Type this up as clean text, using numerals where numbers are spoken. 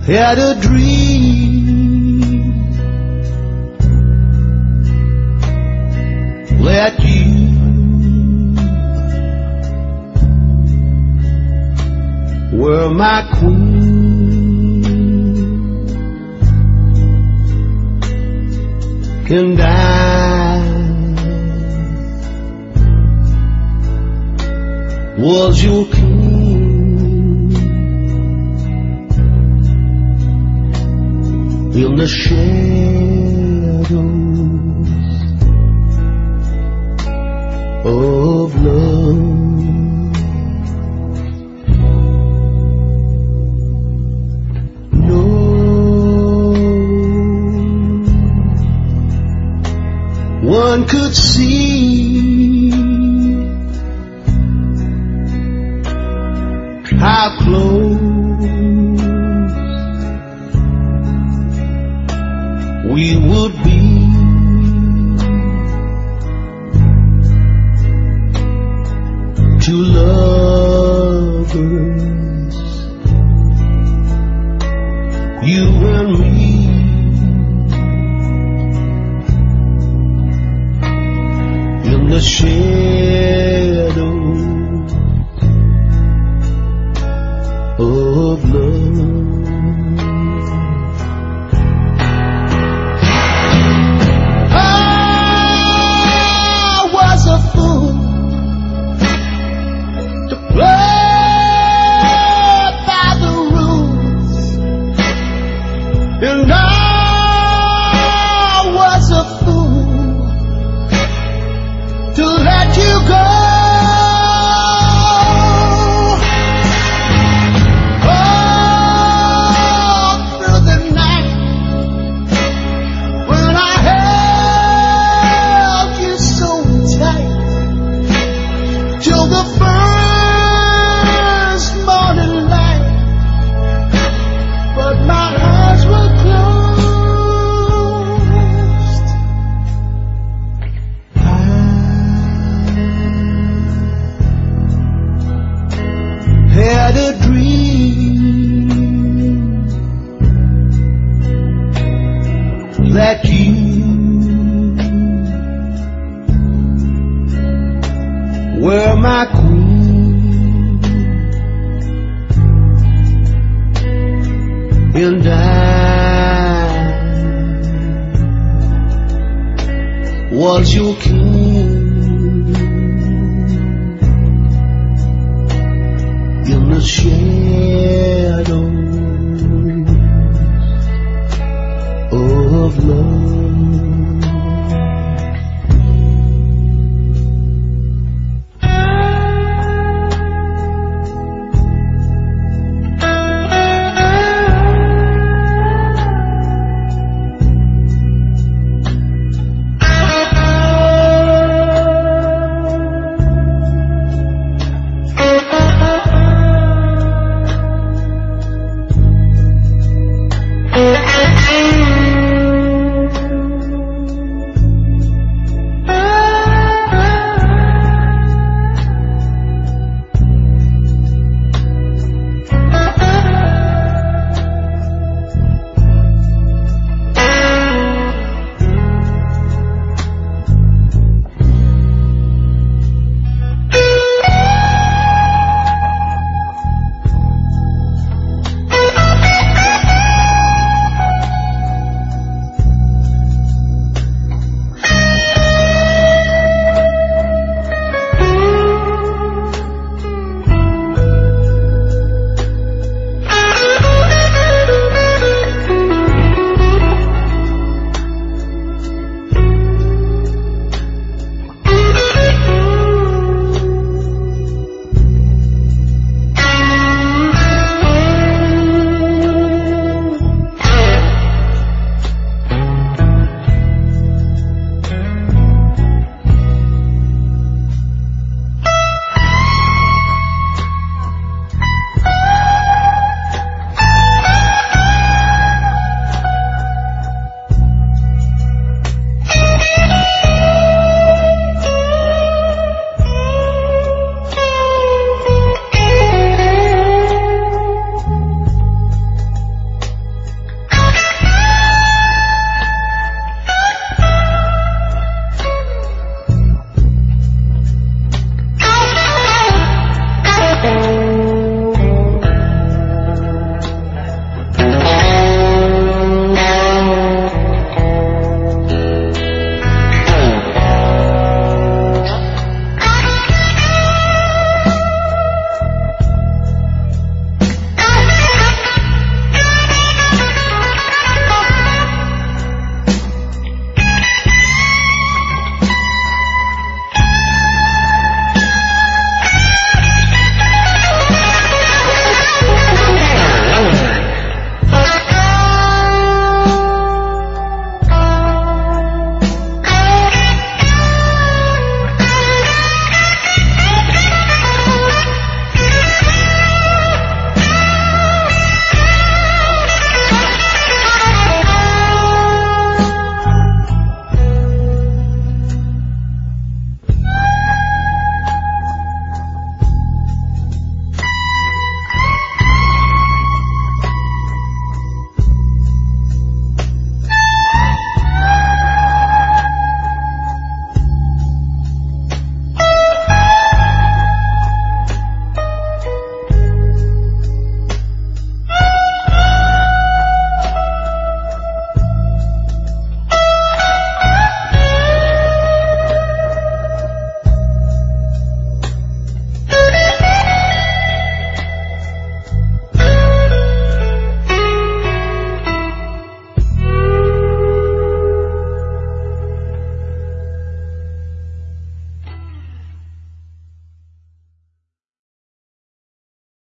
had a dream that you were my queen, and I was your king. In the shadows of love, no one could see how close we would be. Two lovers, you and me, in the shadows of love. And I was a fool to let you go. All through the night when I held you so tight, till the first morning light, but my eyes were closed. I had a dream that you were my queen, and I was your king. In the shadows of love.